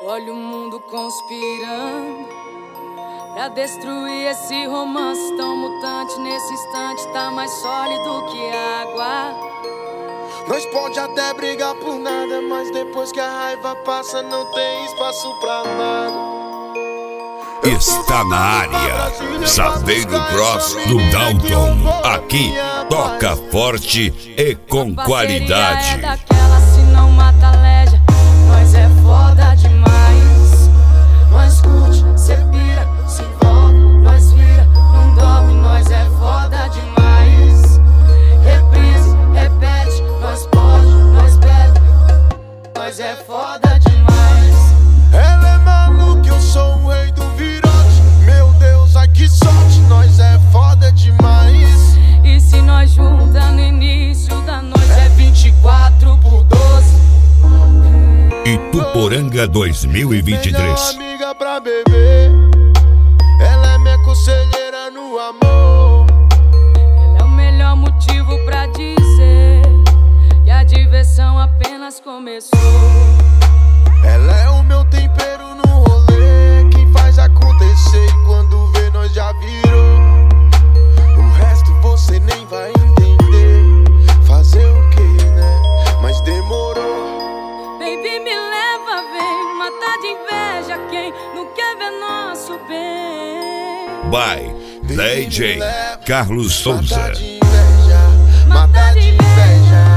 Olha o mundo conspirando pra destruir esse romance tão mutante. Nesse instante tá mais sólido que água. Nós pode até brigar por nada, mas depois que a raiva passa não tem espaço pra nada. Está na área, Zaveiro Bros do Dalton. Aqui toca forte e com qualidade. É daquela, se não mata leja, nós é foda demais. Nós curte, cê pira, se envolve, nós vira, não dorme, nós é foda demais. Reprise, repete, nós pode, nós bebe, nós é foda demais. Ela é maluca, eu sou o rei do virote. Meu Deus, ai que sorte, nós é foda demais. E se nós junta no início da noite é 24 por 12. Ituporanga 2023. Melhor amiga pra beber, ela é minha conselheira no amor. Ela é o melhor motivo pra dizer que a diversão apenas começou. Ela é o meu tempero no rolê, quem faz acontecer e quando vê nós já virou. O resto você nem vai entender, fazer o que, né? Mas demorou. Baby, me leva, vem matar de inveja quem não quer ver nosso bem. By DJ Carlos Souza. Matar de inveja, matar de inveja.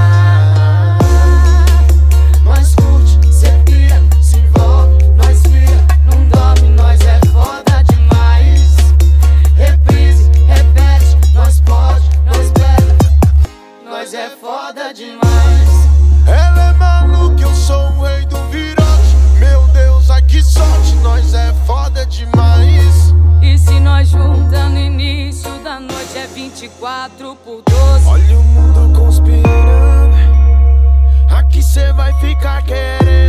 Nós curte, cê pira, se envolve, nós vira, não dorme, nós é foda demais. Reprise, repete, nós pode, nós bebe, nós é foda demais. Ela é maluca, eu sou o rei do virote. Meu Deus, ai que sorte, nós é foda demais. E se nós junta no início da noite é 24 por 12. Olha o mundo conspirando, aqui cê vai ficar querendo.